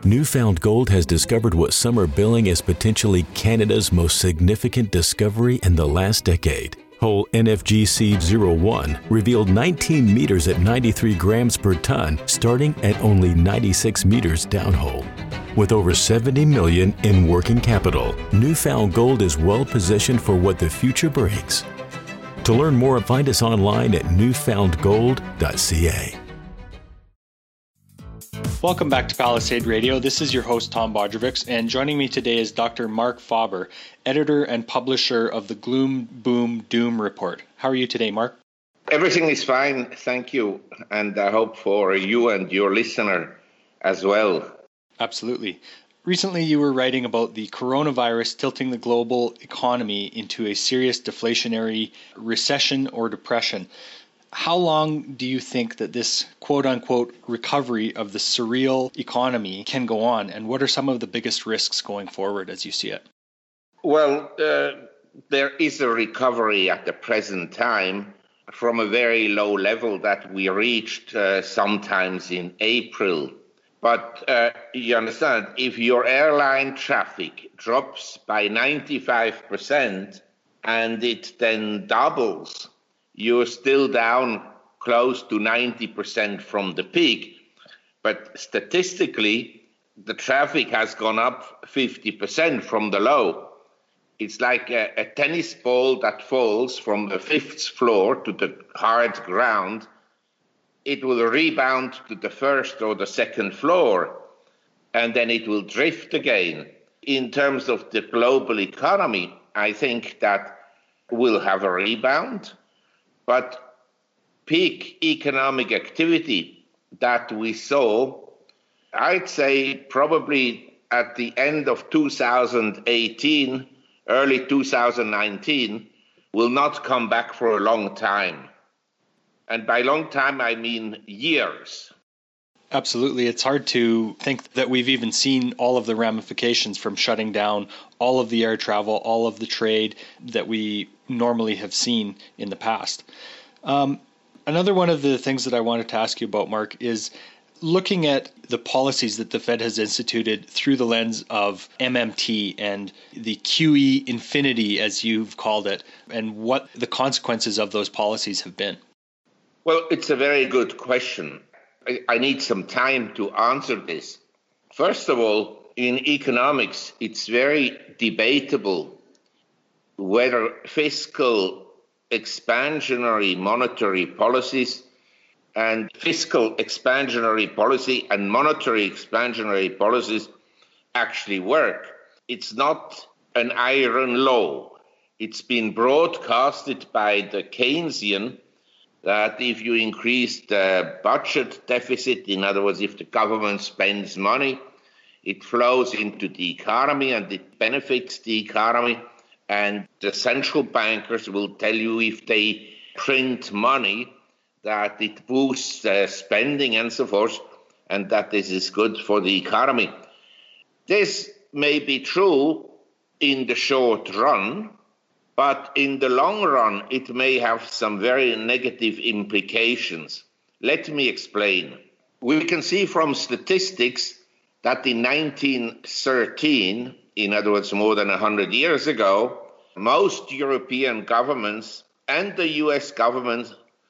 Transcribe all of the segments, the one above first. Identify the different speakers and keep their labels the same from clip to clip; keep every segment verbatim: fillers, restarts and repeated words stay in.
Speaker 1: Newfound Gold has discovered what some are billing as potentially Canada's most significant discovery in the last decade. Hole N F G C zero one revealed nineteen meters at ninety-three grams per ton, starting at only ninety-six meters downhole. With over seventy million dollars in working capital, Newfound Gold is well positioned for what the future brings. To learn more, find us online at newfound gold dot c a.
Speaker 2: Welcome back to Palisade Radio. This is your host, Tom Bodrovics, and joining me today is Doctor Mark Faber, editor and publisher of the Gloom, Boom, Doom Report. How are you today, Mark?
Speaker 3: Everything is fine, thank you, and I hope for you and your listener as well.
Speaker 2: Absolutely. Recently, you were writing about the coronavirus tilting the global economy into a serious deflationary recession or depression. How long do you think that this quote-unquote recovery of the surreal economy can go on, and what are some of the biggest risks going forward as you see it?
Speaker 3: Well, uh, there is a recovery at the present time from a very low level that we reached uh, sometimes in April. But uh, you understand, if your airline traffic drops by ninety-five percent and it then doubles, you're still down close to ninety percent from the peak. But statistically, the traffic has gone up fifty percent from the low. It's like a, a tennis ball that falls from the fifth floor to the hard ground. It will rebound to the first or the second floor, and then it will drift again. In terms of the global economy, I think that we'll have a rebound. But peak economic activity that we saw, I'd say probably at the end of two thousand eighteen, early two thousand nineteen, will not come back for a long time. And by long time, I mean years.
Speaker 2: Absolutely. It's hard to think that we've even seen all of the ramifications from shutting down all of the air travel, all of the trade that we normally have seen in the past. Um, another one of the things that I wanted to ask you about, Mark, is looking at the policies that the Fed has instituted through the lens of M M T and the Q E infinity, as you've called it, and what the consequences of those policies have been.
Speaker 3: Well, it's a very good question. I, I need some time to answer this. First of all, in economics, it's very debatable whether fiscal expansionary monetary policies and fiscal expansionary policy and monetary expansionary policies actually work. It's not an iron law. It's been broadcasted by the Keynesian that if you increase the budget deficit, in other words, if the government spends money, it flows into the economy and it benefits the economy. And the central bankers will tell you if they print money that it boosts uh, spending and so forth, and that this is good for the economy. This may be true in the short run, but in the long run, it may have some very negative implications. Let me explain. We can see from statistics that in nineteen thirteen, in other words, more than one hundred years ago, most European governments and the U S government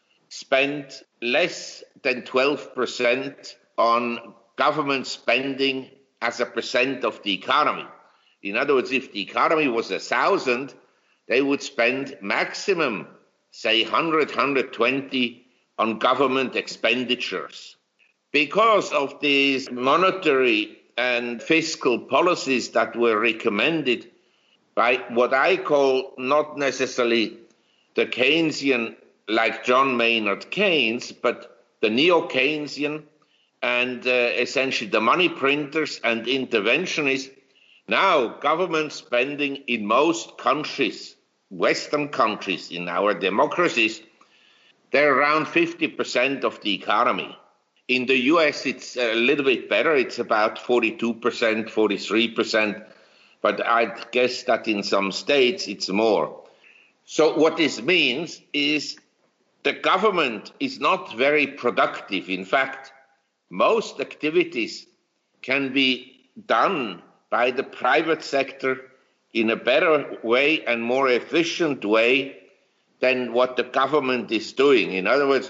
Speaker 3: spent less than twelve percent on government spending as a percent of the economy. In other words, if the economy was a thousand, they would spend maximum, say, one hundred, one hundred twenty on government expenditures. Because of these monetary and fiscal policies that were recommended by what I call not necessarily the Keynesian like John Maynard Keynes, but the neo-Keynesian and uh, essentially the money printers and interventionists. Now, government spending in most countries, Western countries, in our democracies, they're around fifty percent of the economy. In the U S, it's a little bit better. It's about forty-two percent, forty-three percent. But I'd guess that in some states, it's more. So what this means is the government is not very productive. In fact, most activities can be done by the private sector in a better way and more efficient way than what the government is doing. In other words,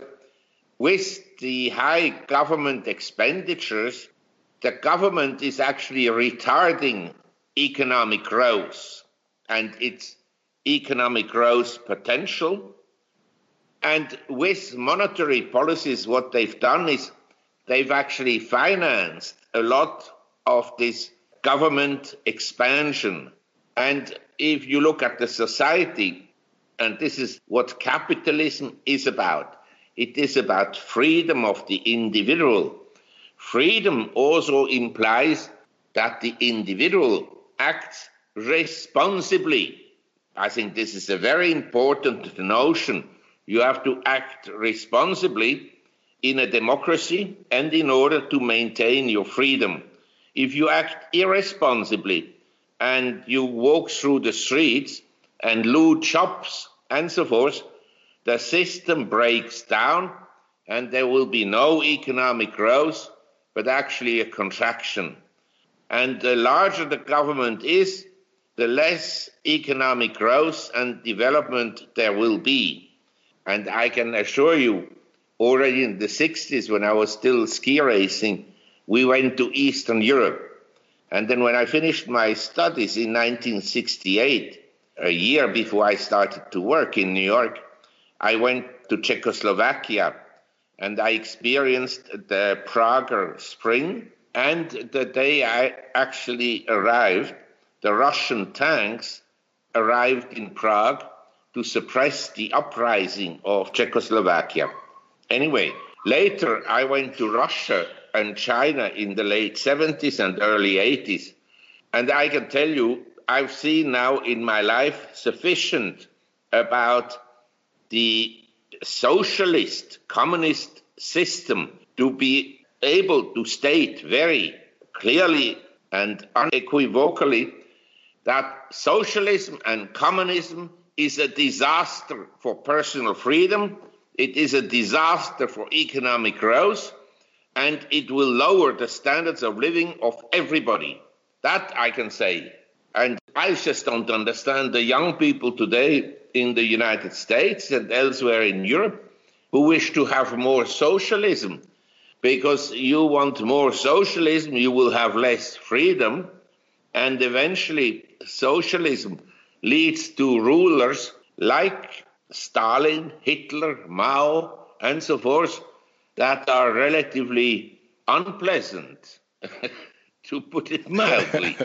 Speaker 3: with the high government expenditures, the government is actually retarding economic growth and its economic growth potential. And with monetary policies, what they've done is they've actually financed a lot of this government expansion. And if you look at the society, and this is what capitalism is about, it is about freedom of the individual. Freedom also implies that the individual acts responsibly. I think this is a very important notion. You have to act responsibly in a democracy and in order to maintain your freedom. If you act irresponsibly and you walk through the streets and loot shops and so forth, the system breaks down and there will be no economic growth, but actually a contraction. And the larger the government is, the less economic growth and development there will be. And I can assure you, already in the sixties, when I was still ski racing, we went to Eastern Europe. And then when I finished my studies in nineteen sixty-eight, a year before I started to work in New York, I went to Czechoslovakia and I experienced the Prague Spring. And the day I actually arrived, the Russian tanks arrived in Prague to suppress the uprising of Czechoslovakia. Anyway, later I went to Russia and China in the late seventies and early eighties. And I can tell you, I've seen now in my life sufficient about the socialist, communist system to be able to state very clearly and unequivocally that socialism and communism is a disaster for personal freedom, it is a disaster for economic growth, and it will lower the standards of living of everybody. That I can say. And I just don't understand the young people today in the United States and elsewhere in Europe who wish to have more socialism. Because you want more socialism, you will have less freedom, and eventually socialism leads to rulers like Stalin, Hitler, Mao, and so forth, that are relatively unpleasant, to put it mildly.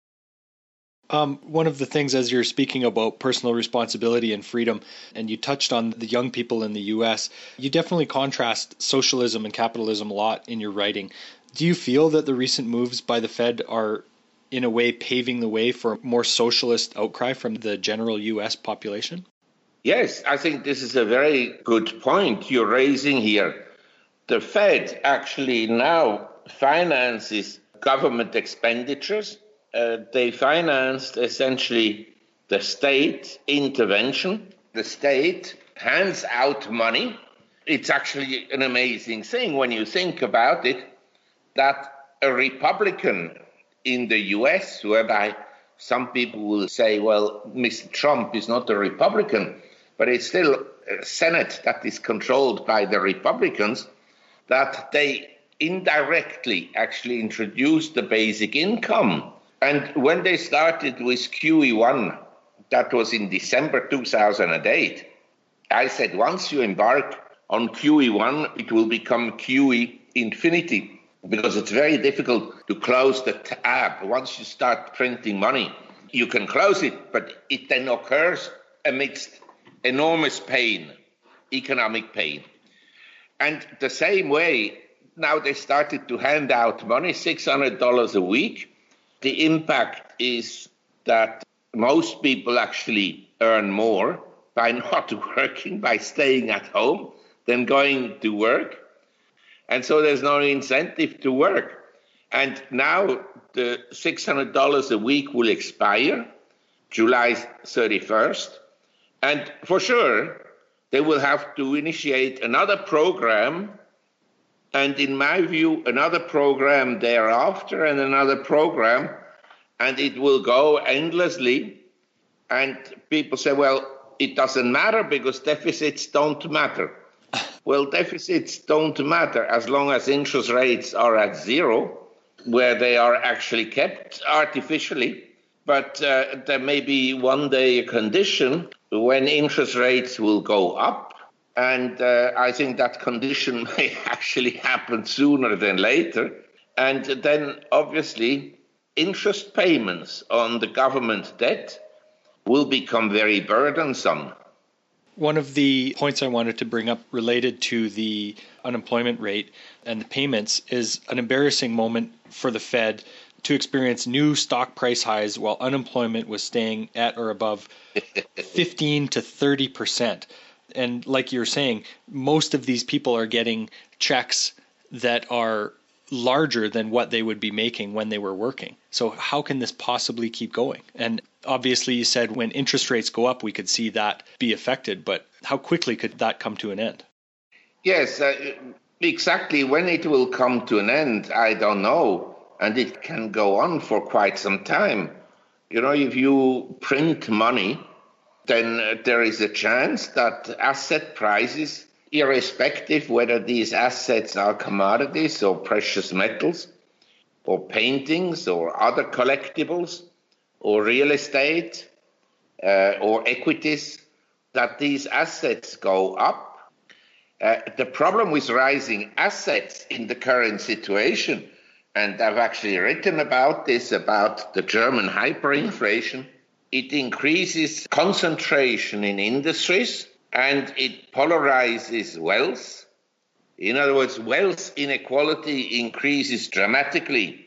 Speaker 2: Um, one of the things, as you're speaking about personal responsibility and freedom, and you touched on the young people in the U S, you definitely contrast socialism and capitalism a lot in your writing. Do you feel that the recent moves by the Fed are, in a way, paving the way for a more socialist outcry from the general U S population?
Speaker 3: Yes, I think this is a very good point you're raising here. The Fed actually now finances government expenditures. Uh, they financed essentially the state intervention. The state hands out money. It's actually an amazing thing when you think about it, that a Republican in the U S, whereby some people will say, well, Mister Trump is not a Republican, but it's still a Senate that is controlled by the Republicans, that they indirectly actually introduced the basic income. And when they started with Q E one, that was in December two thousand eight, I said, once you embark on Q E one, it will become Q E infinity, because it's very difficult to close the tab. Once you start printing money, you can close it, but it then occurs amidst enormous pain, economic pain. And the same way, now they started to hand out money, six hundred dollars a week. The impact is that most people actually earn more by not working, by staying at home, than going to work. And so there's no incentive to work. And now the six hundred dollars a week will expire July thirty-first. And for sure, they will have to initiate another program and in my view, another program thereafter and another program, and it will go endlessly. And people say, well, it doesn't matter because deficits don't matter. Well, deficits don't matter as long as interest rates are at zero, where they are actually kept artificially. But uh, there may be one day a condition when interest rates will go up. And uh, I think that condition may actually happen sooner than later. And then, obviously, interest payments on the government debt will become very burdensome.
Speaker 2: One of the points I wanted to bring up related to the unemployment rate and the payments is an embarrassing moment for the Fed to experience new stock price highs while unemployment was staying at or above fifteen to thirty percent. And like you're saying, most of these people are getting checks that are larger than what they would be making when they were working. So how can this possibly keep going? And obviously you said when interest rates go up, we could see that be affected, but how quickly could that come to an end?
Speaker 3: Yes, uh, exactly when it will come to an end, I don't know. And it can go on for quite some time. You know, if you print money, then uh, there is a chance that asset prices, irrespective whether these assets are commodities or precious metals or paintings or other collectibles or real estate uh, or equities, that these assets go up. Uh, the problem with rising assets in the current situation, and I've actually written about this, about the German hyperinflation, it increases concentration in industries and it polarizes wealth. In other words, wealth inequality increases dramatically.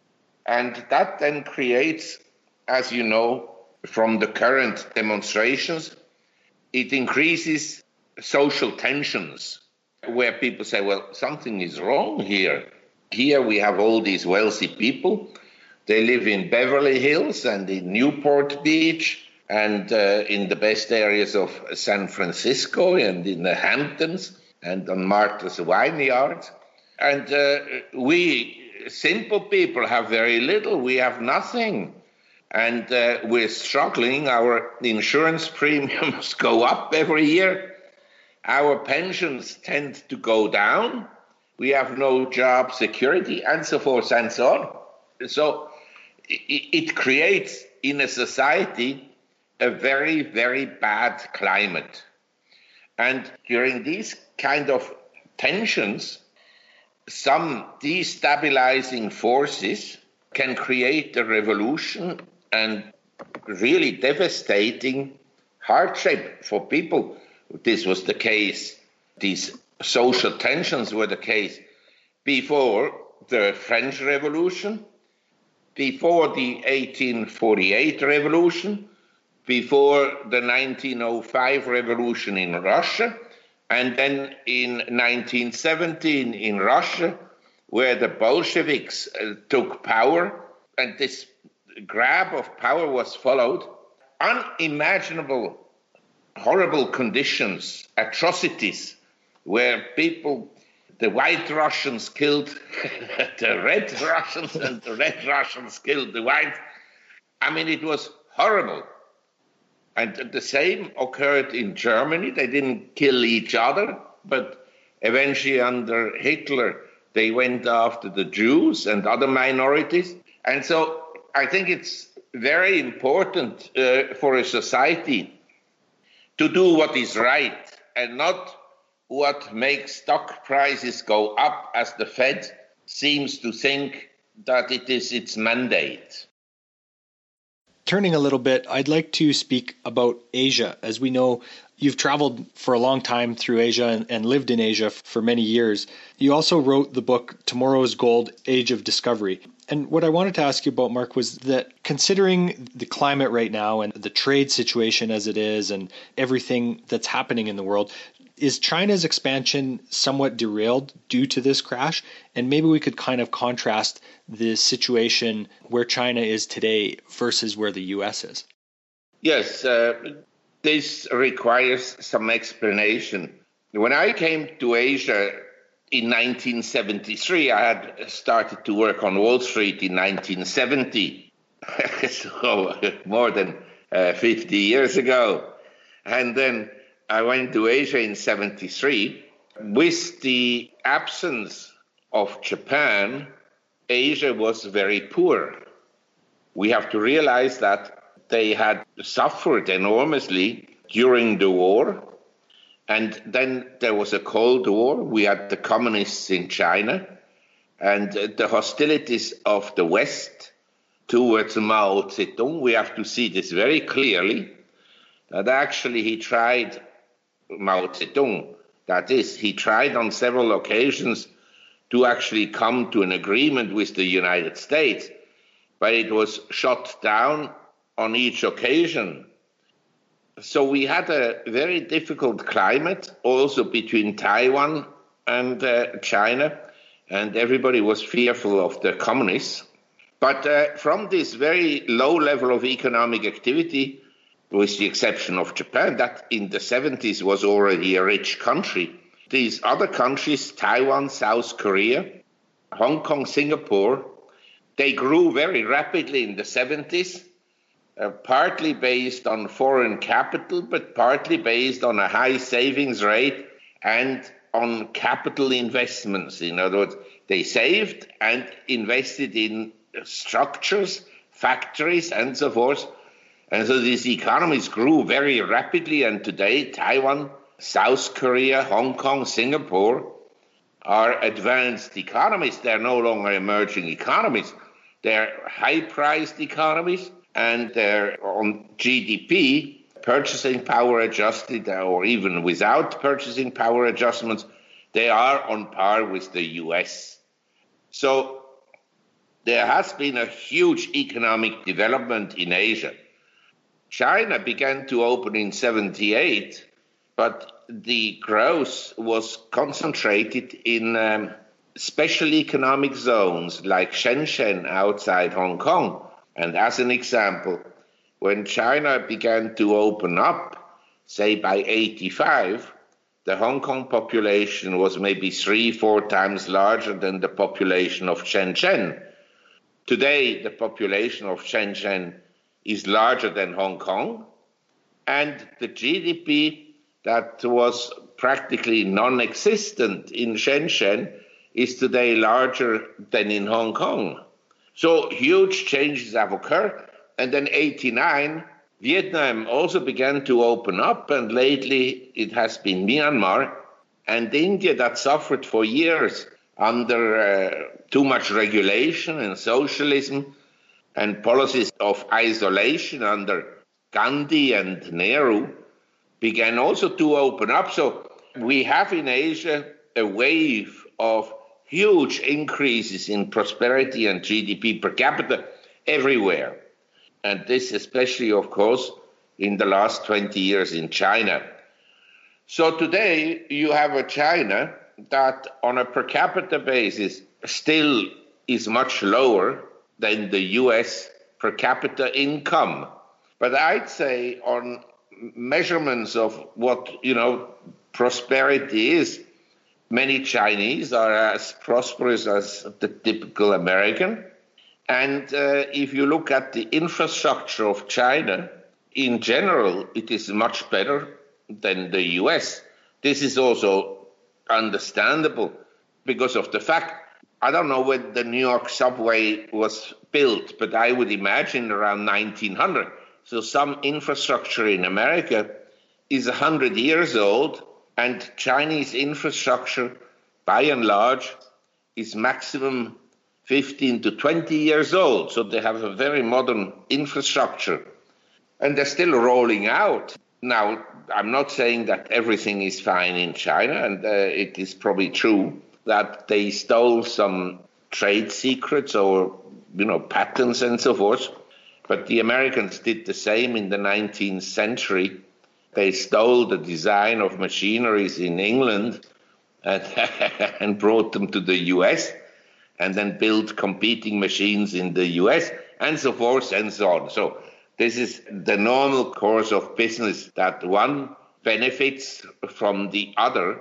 Speaker 3: And that then creates, as you know, from the current demonstrations, it increases social tensions where people say, well, something is wrong here. Here we have all these wealthy people. They live in Beverly Hills and in Newport Beach and uh, in the best areas of San Francisco and in the Hamptons and on Martha's Vineyard. And uh, we simple people have very little. We have nothing. And uh, we're struggling. Our insurance premiums go up every year. Our pensions tend to go down. We have no job security and so forth and so on. So it creates in a society a very, very bad climate. And during these kind of tensions, some destabilizing forces can create a revolution and really devastating hardship for people. This was the case, these social tensions were the case before the French Revolution, before the eighteen forty-eight revolution, before the nineteen oh five revolution in Russia, and then in nineteen seventeen in Russia, where the Bolsheviks uh, took power, and this grab of power was followed. Unimaginable, horrible conditions, atrocities, where people, the white Russians killed the red Russians and the red Russians killed the white. I mean, it was horrible. And the same occurred in Germany. They didn't kill each other, but eventually under Hitler, they went after the Jews and other minorities. And so I think it's very important uh, for a society to do what is right and not what makes stock prices go up, as the Fed seems to think that it is its mandate.
Speaker 2: Turning a little bit, I'd like to speak about Asia. As we know, you've traveled for a long time through Asia and, and lived in Asia for many years. You also wrote the book, Tomorrow's Gold, Age of Discovery. And what I wanted to ask you about, Mark, was that considering the climate right now and the trade situation as it is and everything that's happening in the world, is China's expansion somewhat derailed due to this crash? And maybe we could kind of contrast the situation where China is today versus where the U S is.
Speaker 3: Yes, uh, this requires some explanation. When I came to Asia in nineteen seventy-three. I had started to work on Wall Street in nineteen seventy, so more than uh, fifty years ago. And then I went to Asia in seventy-three. With the absence of Japan, Asia was very poor. We have to realize that they had suffered enormously during the war. And then there was a Cold War. We had the communists in China. And the hostilities of the West towards Mao Zedong, we have to see this very clearly. That actually he tried, Mao Zedong, that is, he tried on several occasions to actually come to an agreement with the United States, but it was shot down on each occasion. So we had a very difficult climate also between Taiwan and uh, China, and everybody was fearful of the communists. But uh, from this very low level of economic activity, with the exception of Japan, that in the seventies was already a rich country, these other countries, Taiwan, South Korea, Hong Kong, Singapore, they grew very rapidly in the seventies, uh, partly based on foreign capital, but partly based on a high savings rate and on capital investments. In other words, they saved and invested in structures, factories, and so forth. And so these economies grew very rapidly, and today Taiwan, South Korea, Hong Kong, Singapore are advanced economies. They're no longer emerging economies. They're high-priced economies, and they're on G D P, purchasing power adjusted, or even without purchasing power adjustments, they are on par with the U S. So there has been a huge economic development in Asia. China began to open in seventy-eight, but the growth was concentrated in um, special economic zones like Shenzhen outside Hong Kong. And as an example, when China began to open up, say by eighty-five, the Hong Kong population was maybe three, four times larger than the population of Shenzhen. Today, the population of Shenzhen is larger than Hong Kong, and the G D P that was practically non-existent in Shenzhen is today larger than in Hong Kong. So huge changes have occurred. And then eighty-nine, Vietnam also began to open up, and lately it has been Myanmar and India that suffered for years under uh, too much regulation and socialism and policies of isolation under Gandhi and Nehru, began also to open up. So we have in Asia a wave of huge increases in prosperity and G D P per capita everywhere. And this especially, of course, in the last twenty years in China. So today you have a China that on a per capita basis still is much lower than the U S per capita income. But I'd say on measurements of what, you know, prosperity is, many Chinese are as prosperous as the typical American. And uh, if you look at the infrastructure of China, in general, it is much better than the U S. This is also understandable because of the fact, I don't know when the New York subway was built, but I would imagine around nineteen hundred. So some infrastructure in America is one hundred years old, and Chinese infrastructure, by and large, is maximum fifteen to twenty years old. So they have a very modern infrastructure, and they're still rolling out. Now, I'm not saying that everything is fine in China, and uh, it is probably true that they stole some trade secrets or, you know, patents and so forth. But the Americans did the same in the nineteenth century. They stole the design of machineries in England and, and brought them to the U S, and then built competing machines in the U S, and so forth and so on. So this is the normal course of business, that one benefits from the other.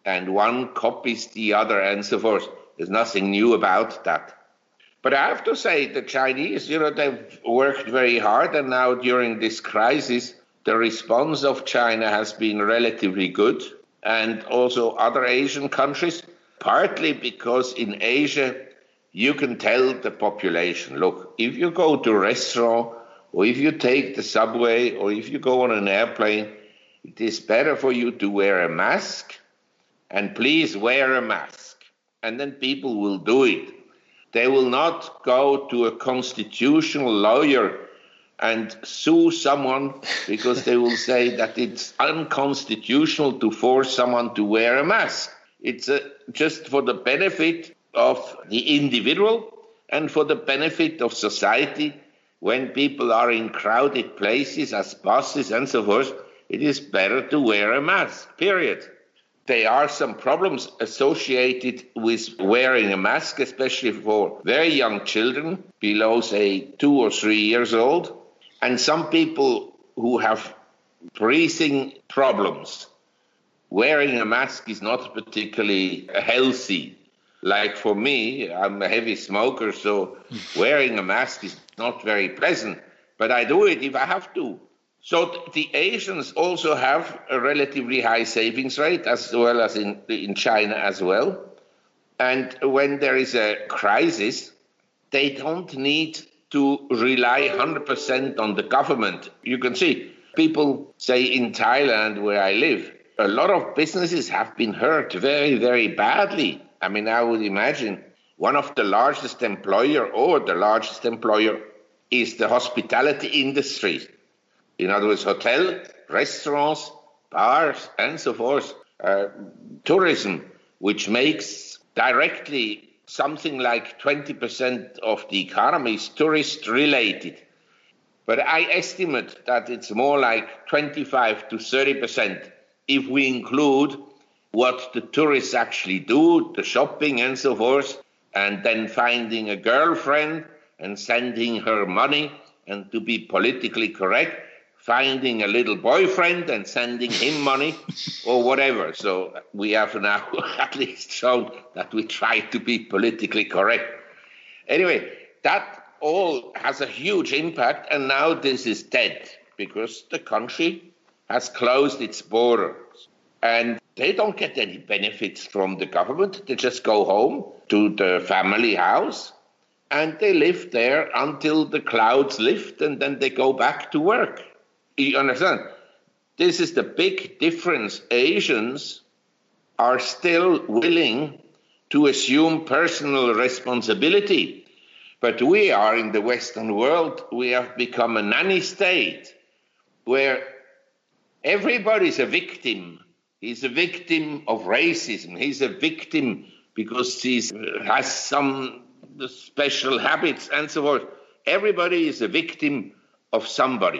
Speaker 3: and one copies the other and so forth. There's nothing new about that. But I have to say, the Chinese, you know, they've worked very hard, and now during this crisis, the response of China has been relatively good, and also other Asian countries, partly because in Asia, you can tell the population, look, if you go to a restaurant, or if you take the subway, or if you go on an airplane, it is better for you to wear a mask, and please wear a mask. And then people will do it. They will not go to a constitutional lawyer and sue someone because they will say that it's unconstitutional to force someone to wear a mask. It's uh, just for the benefit of the individual and for the benefit of society. When people are in crowded places as buses and so forth, it is better to wear a mask, period. There are some problems associated with wearing a mask, especially for very young children below, say, two or three years old. And some people who have breathing problems, wearing a mask is not particularly healthy. Like for me, I'm a heavy smoker, so wearing a mask is not very pleasant. But I do it if I have to. So the Asians also have a relatively high savings rate, as well as in, in China as well. And when there is a crisis, they don't need to rely one hundred percent on the government. You can see, people say in Thailand, where I live, a lot of businesses have been hurt very, very badly. I mean, I would imagine one of the largest employer or the largest employer is the hospitality industry. In other words, hotel, restaurants, bars, and so forth, uh, tourism, which makes directly something like twenty percent of the economy is tourist-related. But I estimate that it's more like twenty-five to thirty percent if we include what the tourists actually do, the shopping and so forth, and then finding a girlfriend and sending her money, and to be politically correct, finding a little boyfriend and sending him money or whatever. So we have now at least shown that we try to be politically correct. Anyway, that all has a huge impact, and now this is dead because the country has closed its borders. And they don't get any benefits from the government. They just go home to the family house and they live there until the clouds lift, and then they go back to work. You understand? This is the big difference. Asians are still willing to assume personal responsibility. But we are in the Western world, we have become a nanny state where everybody's a victim. He's a victim of racism. He's a victim because he has some special habits and so forth. Everybody is a victim of somebody.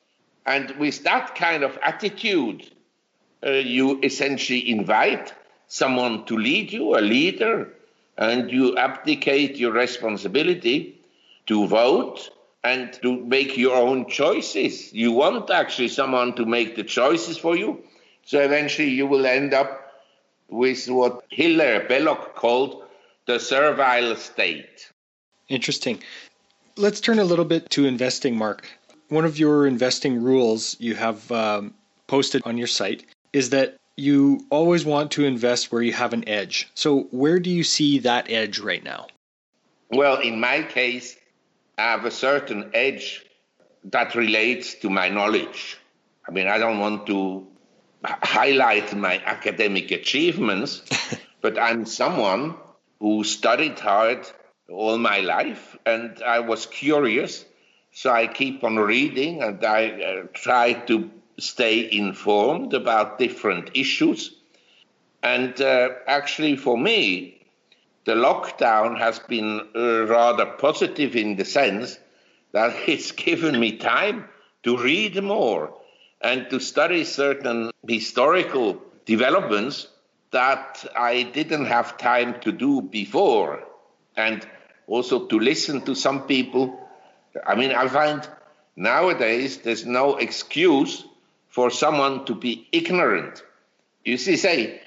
Speaker 3: And with that kind of attitude, uh, you essentially invite someone to lead you, a leader, and you abdicate your responsibility to vote and to make your own choices. You want actually someone to make the choices for you. So eventually you will end up with what Hilaire Belloc called the servile state.
Speaker 2: Interesting. Let's turn a little bit to investing, Mark. One of your investing rules you have um, posted on your site is that you always want to invest where you have an edge. So where do you see that edge right now?
Speaker 3: Well, in my case, I have a certain edge that relates to my knowledge. I mean, I don't want to highlight my academic achievements, but I'm someone who studied hard all my life, and I was curious. So I keep on reading, and I uh, try to stay informed about different issues. And uh, actually, for me, the lockdown has been uh, rather positive in the sense that it's given me time to read more and to study certain historical developments that I didn't have time to do before, and also to listen to some people. I mean, I find nowadays there's no excuse for someone to be ignorant. You see, say,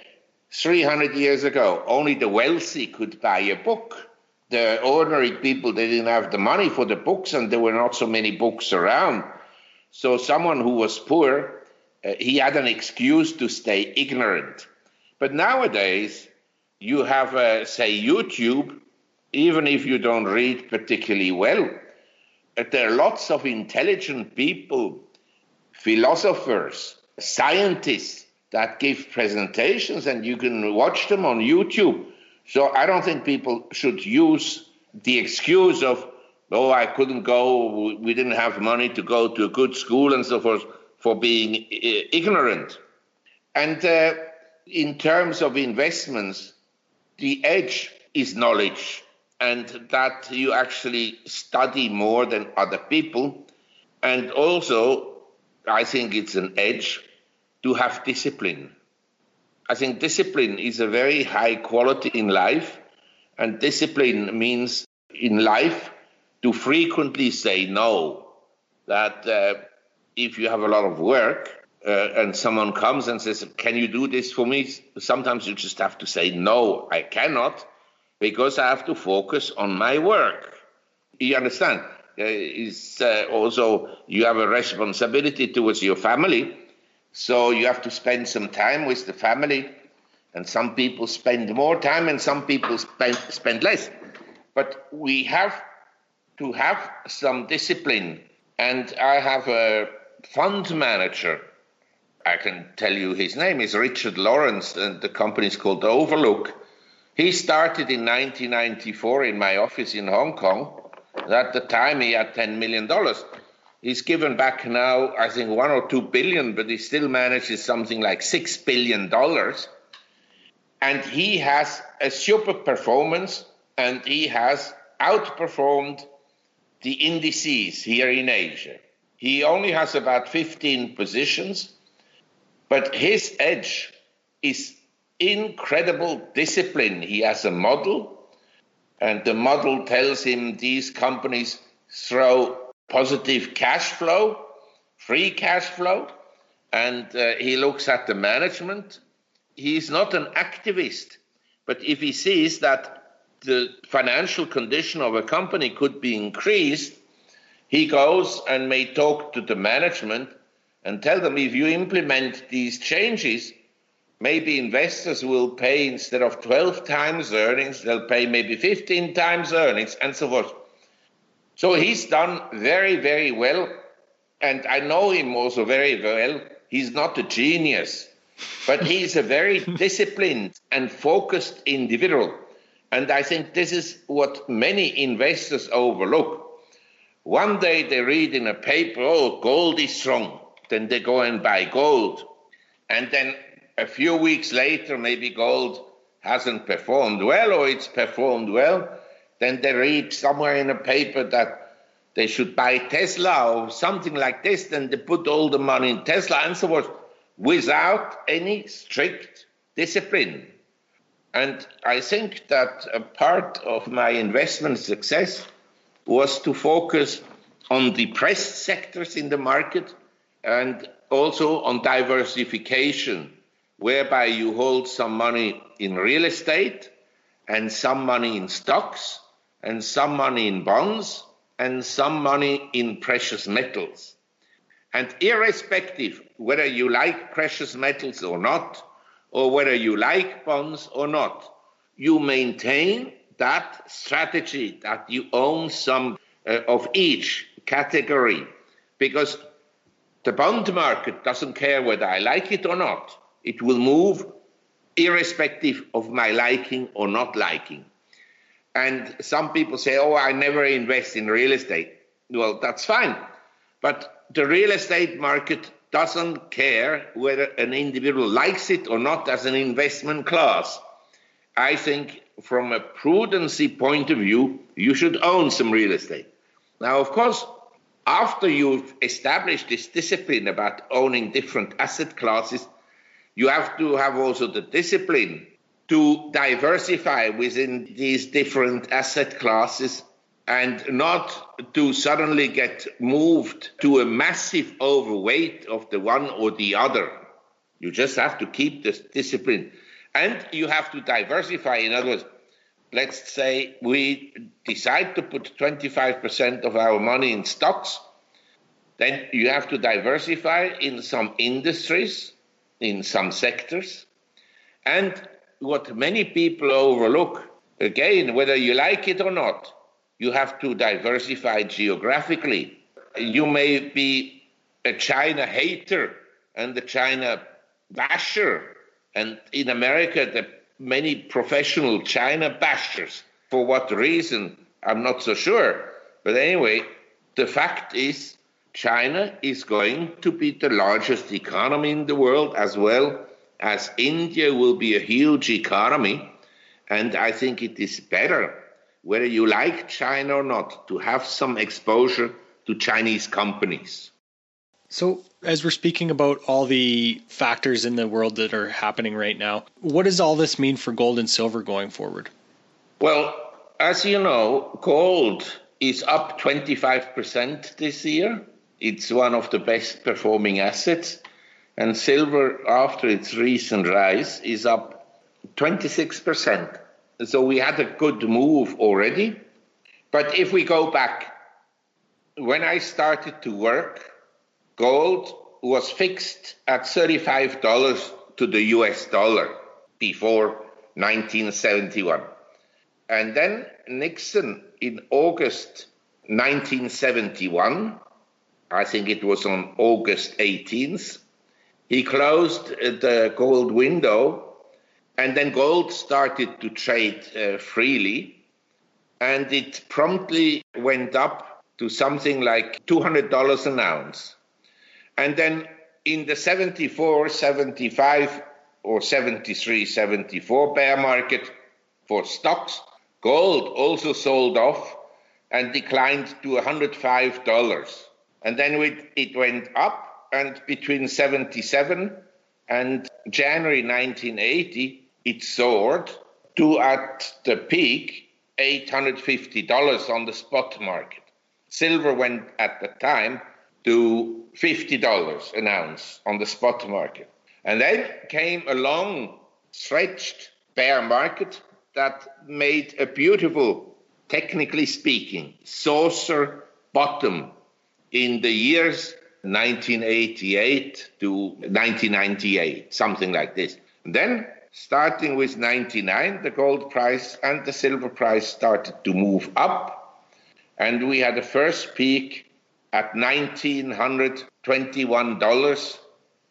Speaker 3: three hundred years ago, only the wealthy could buy a book. The ordinary people, they didn't have the money for the books, and there were not so many books around. So someone who was poor, uh, he had an excuse to stay ignorant. But nowadays, you have, uh, say, YouTube, even if you don't read particularly well. Uh, there are lots of intelligent people, philosophers, scientists that give presentations, and you can watch them on YouTube. So I don't think people should use the excuse of, oh, I couldn't go, we didn't have money to go to a good school and so forth, for being ignorant. And uh, in terms of investments, the edge is knowledge, and that you actually study more than other people. And also, I think it's an edge to have discipline. I think discipline is a very high quality in life, and discipline means in life to frequently say no. That uh, if you have a lot of work uh, and someone comes and says, can you do this for me? Sometimes you just have to say, no, I cannot, because I have to focus on my work. You understand? Uh, it's uh, also, you have a responsibility towards your family. So you have to spend some time with the family, and some people spend more time and some people spend, spend less. But we have to have some discipline. And I have a fund manager. I can tell you his name is Richard Lawrence, and the company is called Overlook. He started in nineteen ninety-four in my office in Hong Kong. At the time, he had ten million dollars. He's given back now, I think, one or two billion, but he still manages something like six billion dollars. And he has a super performance, and he has outperformed the indices here in Asia. He only has about fifteen positions, but his edge is incredible discipline. He has a model, and the model tells him these companies throw positive cash flow, free cash flow, and uh, he looks at the management. He's not an activist, but if he sees that the financial condition of a company could be increased, he goes and may talk to the management and tell them, if you implement these changes, maybe investors will pay, instead of twelve times earnings, they'll pay maybe fifteen times earnings, and so forth. So he's done very, very well, and I know him also very well. He's not a genius, but he's a very disciplined and focused individual. And I think this is what many investors overlook. One day they read in a paper, oh, gold is strong. Then they go and buy gold. And then a few weeks later, maybe gold hasn't performed well, or it's performed well. Then they read somewhere in a paper that they should buy Tesla or something like this. Then they put all the money in Tesla and so forth without any strict discipline. And I think that a part of my investment success was to focus on depressed sectors in the market and also on diversification, whereby you hold some money in real estate and some money in stocks and some money in bonds and some money in precious metals. And irrespective whether you like precious metals or not, or whether you like bonds or not, you maintain that strategy, that you own some uh, of each category, because the bond market doesn't care whether I like it or not. It will move irrespective of my liking or not liking. And some people say, oh, I never invest in real estate. Well, that's fine. But the real estate market doesn't care whether an individual likes it or not as an investment class. I think from a prudency point of view, you should own some real estate. Now, of course, after you've established this discipline about owning different asset classes, you have to have also the discipline to diversify within these different asset classes and not to suddenly get moved to a massive overweight of the one or the other. You just have to keep this discipline. And you have to diversify. In other words, let's say we decide to put twenty-five percent of our money in stocks, then you have to diversify in some industries, in some sectors. And what many people overlook, again, whether you like it or not, you have to diversify geographically. You may be a China hater and a China basher. And in America, the many professional China bashers. For what reason, I'm not so sure. But anyway, the fact is China is going to be the largest economy in the world, as well as India will be a huge economy. And I think it is better, whether you like China or not, to have some exposure to Chinese companies.
Speaker 2: So as we're speaking about all the factors in the world that are happening right now, what does all this mean for gold and silver going forward?
Speaker 3: Well, as you know, gold is up twenty-five percent this year. It's one of the best performing assets. And silver, after its recent rise, is up twenty-six percent. So we had a good move already. But if we go back, when I started to work, gold was fixed at thirty-five dollars to the U S dollar before nineteen seventy-one. And then Nixon, in August nineteen seventy-one, I think it was on August eighteenth, he closed the gold window, and then gold started to trade uh, freely, and it promptly went up to something like two hundred dollars an ounce. And then in the seventy-four, seventy-five or seventy-three, seventy-four bear market for stocks, gold also sold off and declined to one hundred five dollars. And then it went up, and between seventy-seven and January nineteen eighty, it soared to, at the peak, eight hundred fifty dollars on the spot market. Silver went at the time to fifty dollars an ounce on the spot market. And then came a long, stretched bear market that made a beautiful, technically speaking, saucer bottom in the years nineteen eighty-eight to nineteen ninety-eight, something like this. And then, starting with ninety-nine, the gold price and the silver price started to move up. And we had a first peak at one thousand nine hundred twenty-one dollars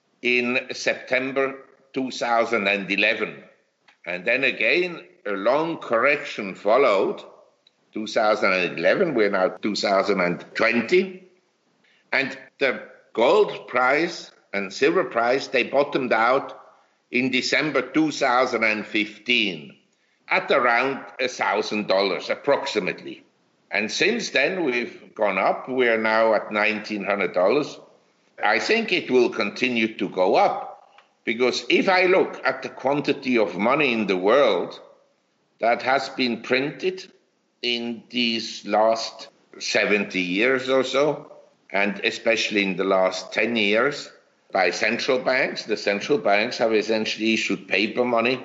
Speaker 3: in September two thousand eleven. And then again, a long correction followed, two thousand eleven, we're now two thousand twenty. And the gold price and silver price, they bottomed out in December two thousand fifteen at around one thousand dollars approximately. And since then, we've gone up. We're now at nineteen hundred dollars. I think it will continue to go up, because if I look at the quantity of money in the world that has been printed in these last seventy years or so, and especially in the last ten years, by central banks, the central banks have essentially issued paper money.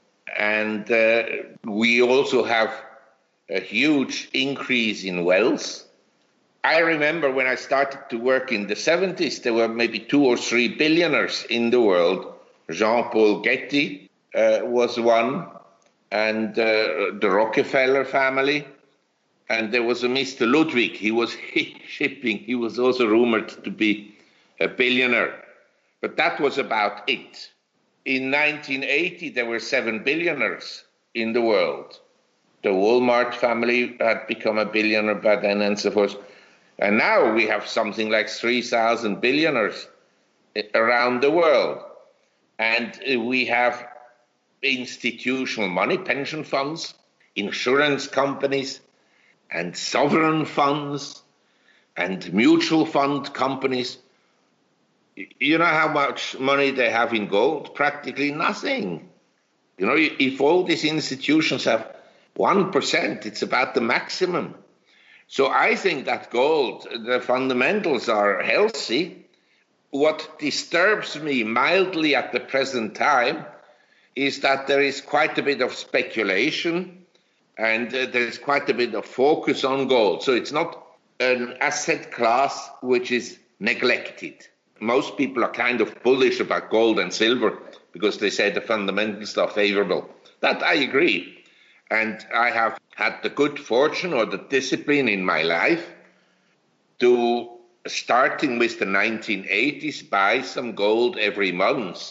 Speaker 3: And uh, we also have a huge increase in wealth. I remember when I started to work in the seventies, there were maybe two or three billionaires in the world. Jean-Paul Getty uh, was one, and uh, the Rockefeller family. And there was a Mister Ludwig. He was shipping. He was also rumored to be a billionaire. But that was about it. In nineteen eighty, there were seven billionaires in the world. The Walmart family had become a billionaire by then, and so forth. And now we have something like three thousand billionaires around the world. And we have institutional money, pension funds, insurance companies, and sovereign funds, and mutual fund companies. You know how much money they have in gold? Practically nothing. You know, if all these institutions have one percent, it's about the maximum. So I think that gold, the fundamentals are healthy. What disturbs me mildly at the present time is that there is quite a bit of speculation and uh, there is quite a bit of focus on gold. So it's not an asset class which is neglected. Most people are kind of bullish about gold and silver because they say the fundamentals are favorable. That I agree. And I have had the good fortune or the discipline in my life to, starting with the nineteen eighties, buy some gold every month.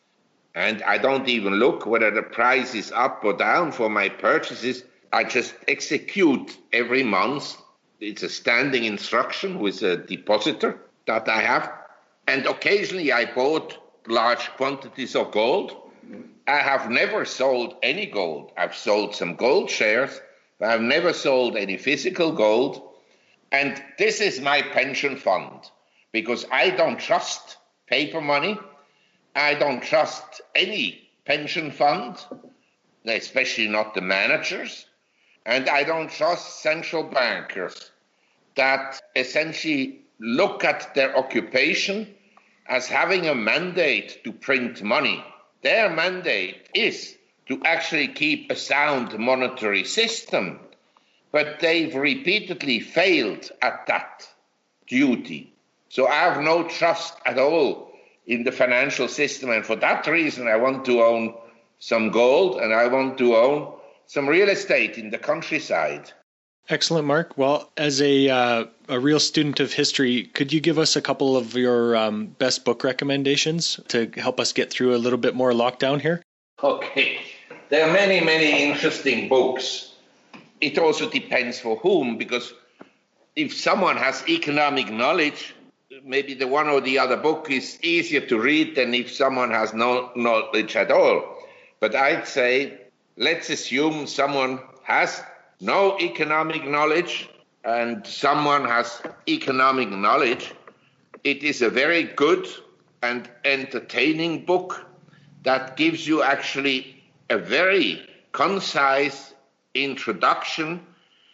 Speaker 3: And I don't even look whether the price is up or down for my purchases. I just execute every month. It's a standing instruction with a depositor that I have. And occasionally I bought large quantities of gold. I have never sold any gold. I've sold some gold shares, but I've never sold any physical gold. And this is my pension fund because I don't trust paper money. I don't trust any pension fund, especially not the managers. And I don't trust central bankers that essentially look at their occupation as having a mandate to print money. Their mandate is to actually keep a sound monetary system, but they've repeatedly failed at that duty. So I have no trust at all in the financial system, and for that reason I want to own some gold and I want to own some real estate in the countryside.
Speaker 2: Excellent, Mark. Well, as a uh, a real student of history, could you give us a couple of your um, best book recommendations to help us get through a little bit more lockdown here?
Speaker 3: Okay. There are many, many interesting books. It also depends for whom, because if someone has economic knowledge, maybe the one or the other book is easier to read than if someone has no knowledge at all. But I'd say, let's assume someone has no economic knowledge and someone has economic knowledge. It is a very good and entertaining book that gives you actually a very concise introduction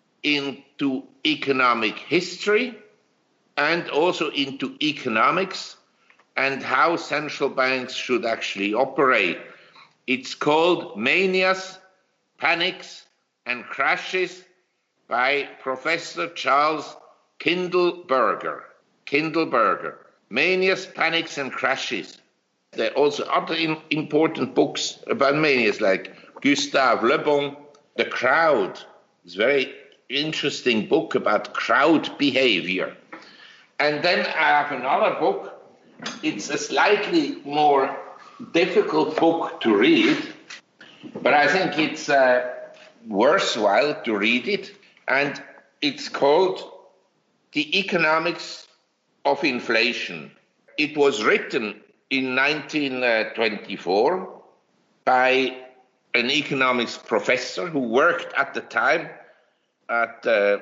Speaker 3: into economic history and also into economics and how central banks should actually operate. It's called Manias, Panics, and Crashes by Professor Charles Kindleberger. Kindleberger. Manias, Panics, and Crashes. There are also other in, important books about manias, like Gustave Le Bon, The Crowd. It's a very interesting book about crowd behavior. And then I have another book. It's a slightly more difficult book to read, but I think it's uh, worthwhile to read it. And it's called The Economics of Inflation. It was written in nineteen twenty-four by an economics professor who worked at the time at the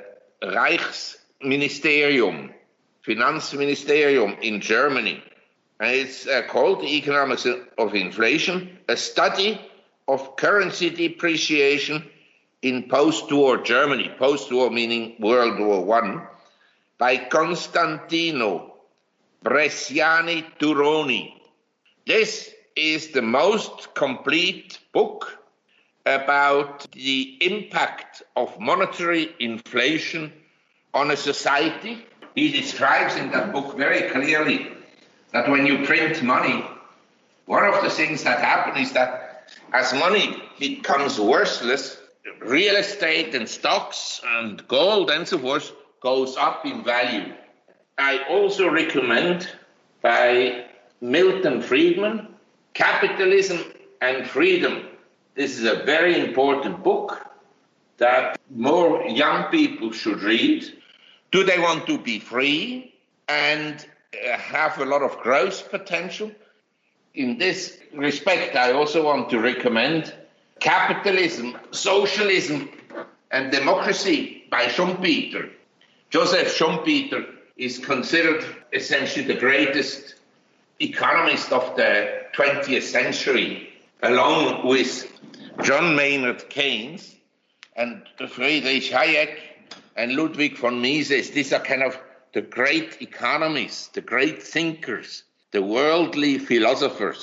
Speaker 3: Reichsministerium, Finanzministerium in Germany. And it's uh, called The Economics of Inflation, a study of currency depreciation in post-war Germany, post-war meaning World War One, by Constantino Bresciani Turoni. This is the most complete book about the impact of monetary inflation on a society. He describes in that book very clearly that when you print money, one of the things that happen is that as money becomes worthless, real estate and stocks and gold and so forth goes up in value. I also recommend by Milton Friedman, Capitalism and Freedom. This is a very important book that more young people should read. Do they want to be free and have a lot of growth potential? In this respect, I also want to recommend Capitalism, Socialism and Democracy by Schumpeter. Joseph Schumpeter is considered essentially the greatest economist of the twentieth century, along with John Maynard Keynes and Friedrich Hayek and Ludwig von Mises. These are kind of the great economists, the great thinkers, the worldly philosophers.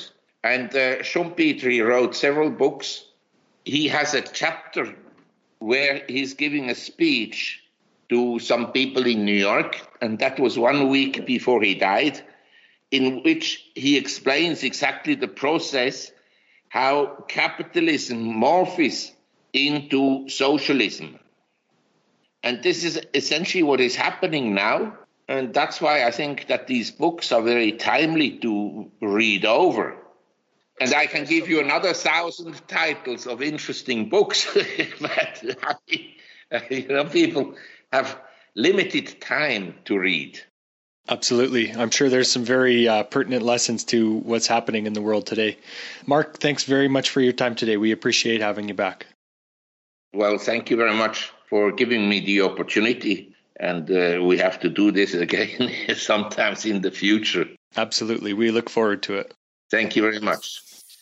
Speaker 3: And uh, Schumpeter wrote several books. He has a chapter where he's giving a speech to some people in New York, and that was one week before he died, in which he explains exactly the process, how capitalism morphs into socialism. And this is essentially what is happening now. And that's why I think that these books are very timely to read over. And I can give you another thousand titles of interesting books, but you know, people have limited time to read.
Speaker 2: Absolutely. I'm sure there's some very uh, pertinent lessons to what's happening in the world today. Mark, thanks very much for your time today. We appreciate having you back.
Speaker 3: Well, thank you very much for giving me the opportunity. And uh, we have to do this again sometimes in the future.
Speaker 2: Absolutely. We look forward to it.
Speaker 3: Thank you very much.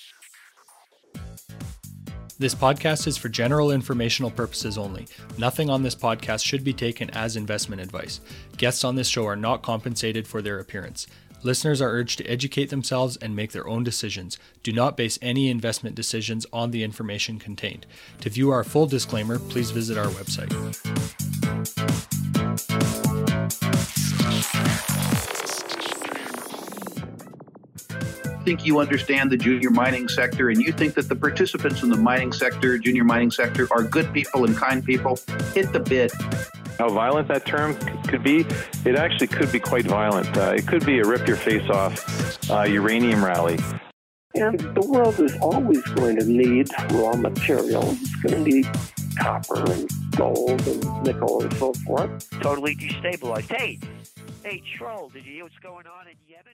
Speaker 2: This podcast is for general informational purposes only. Nothing on this podcast should be taken as investment advice. Guests on this show are not compensated for their appearance. Listeners are urged to educate themselves and make their own decisions. Do not base any investment decisions on the information contained. To view our full disclaimer, please visit our website.
Speaker 4: Think you understand the junior mining sector and you think that the participants in the mining sector, junior mining sector, are good people and kind people, hit the bid.
Speaker 5: How violent that term could be, it actually could be quite violent. Uh, it could be a rip-your-face-off uh, uranium rally.
Speaker 6: And the world is always going to need raw materials. It's going to need copper and gold and nickel and so forth.
Speaker 7: Totally destabilized. Hey, hey, Troll, did you hear what's going on in Yemen?